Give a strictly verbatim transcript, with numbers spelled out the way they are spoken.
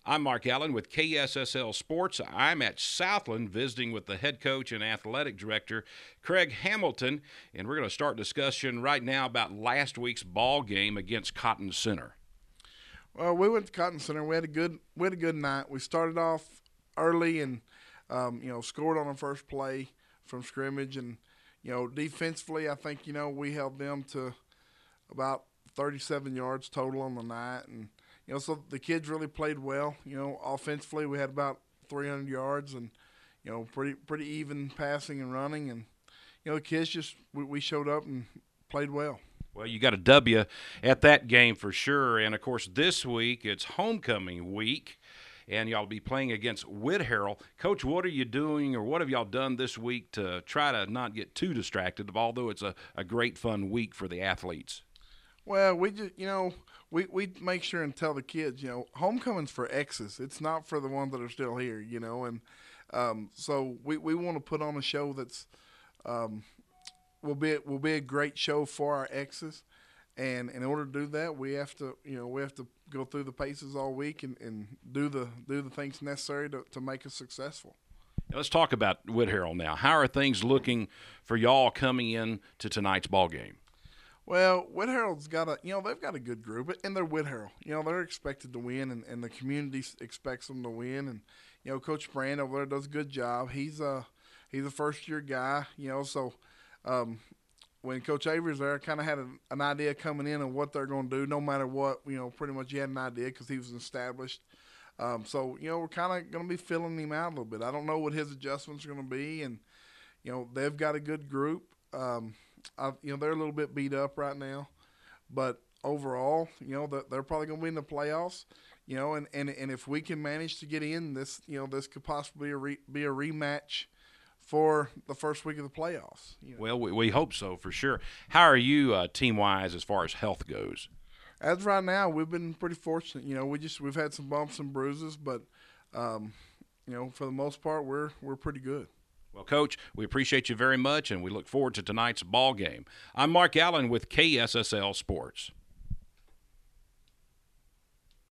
I'm Mark Allen with K S S L Sports. I'm at Southland visiting with the head coach and athletic director, Craig Hamilton, and we're going to start discussion right now about last week's ball game against Cotton Center. Well, we went to Cotton Center. We had a good we had a good night. We started off early and um, you know scored on the first play from scrimmage, and you know defensively, I think you know we held them to about thirty-seven yards total on the night, and you know so the kids really played well. You know, offensively, we had about three hundred yards, and you know pretty pretty even passing and running, and you know the kids just we, we showed up and played well. Well, you got a W at that game for sure. And, of course, this week it's homecoming week, and y'all be playing against Whit Harrell. Coach, what are you doing or what have y'all done this week to try to not get too distracted, although it's a, a great, fun week for the athletes? Well, we just, you know, we, we make sure and tell the kids, you know, homecoming's for X's. It's not for the ones that are still here, you know. And um, so we, we want to put on a show that's um, – will be will be a great show for our X's, and in order to do that, we have to you know we have to go through the paces all week and, and do the do the things necessary to, to make us successful. Let's talk about Whit Harrell now. How are things looking for y'all coming in to tonight's ball game? Well, Whit Harrell's got a you know they've got a good group, and they're Whit Harrell. You know they're expected to win, and, and the community expects them to win. And you know Coach Brand over there does a good job. He's a he's a first year guy. You know so. Um, when Coach Avery's there, I kind of had a, an idea coming in of what they're going to do, no matter what. You know, pretty much he had an idea because he was established. Um, so, you know, we're kind of going to be filling him out a little bit. I don't know what his adjustments are going to be, and, you know, they've got a good group. Um, I, you know, they're a little bit beat up right now. But overall, you know, they're, they're probably going to be in the playoffs. You know, and, and, and if we can manage to get in, this, you know, this could possibly a re, be a rematch for the first week of the playoffs. You know. Well, we, we hope so for sure. How are you uh, team-wise as far as health goes? As of right now, we've been pretty fortunate. You know, we just we've had some bumps and bruises, but um, you know, for the most part, we're we're pretty good. Well, Coach, we appreciate you very much, and we look forward to tonight's ball game. I'm Mark Allen with K S S L Sports.